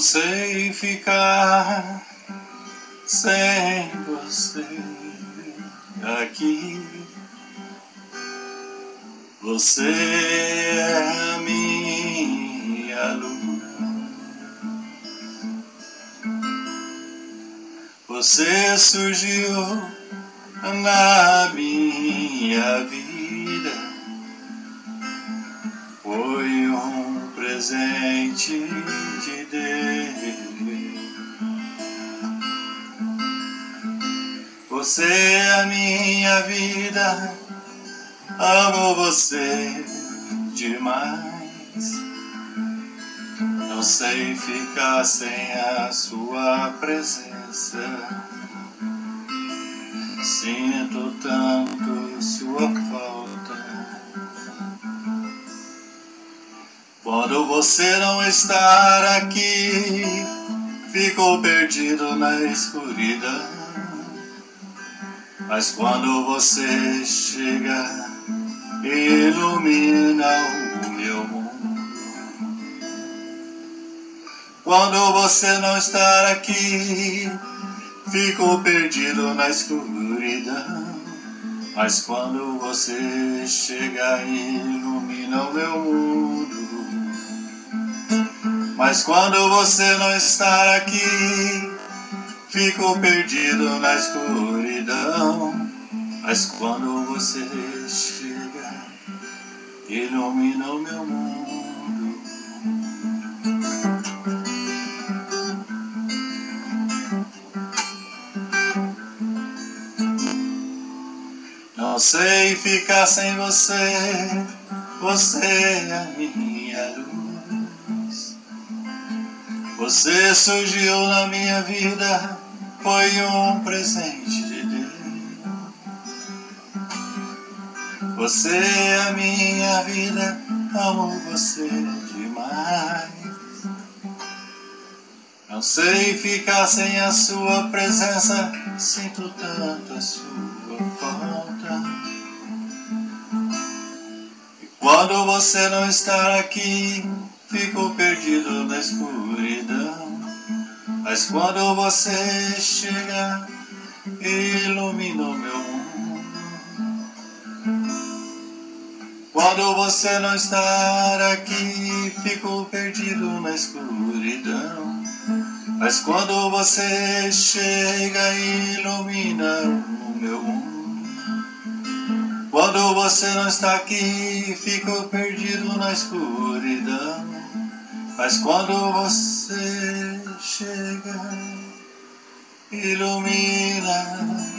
sei ficar sem você aqui. Você é a minha lua. Você surgiu na minha vida. Foi um presente de Deus. Você é a minha vida. Amo você demais. Não sei ficar sem a sua presença. Sinto tanto sua falta. Quando você não está aqui, fico perdido na escuridão. Mas quando você chega, ilumina o meu mundo. Quando você não está aqui, fico perdido na escuridão. Mas quando você chega, ilumina o meu mundo. Mas quando você não está aqui, fico perdido na escuridão. Mas quando você chega, ilumina o meu mundo. Não sei ficar sem você. Você é a minha luz. Você surgiu na minha vida. Foi um presente de Deus. Você é a minha vida. Amo você demais. Não sei ficar sem a sua presença. Sinto tanto a sua falta. E quando você não está aqui, fico perdido na escuridão. Mas quando você chega, ilumina o meu mundo. Quando você não está aqui, fico perdido na escuridão. Mas quando você chega, ilumina o meu mundo. Quando você não está aqui, fico perdido na escuridão. Mas quando você chega, ilumina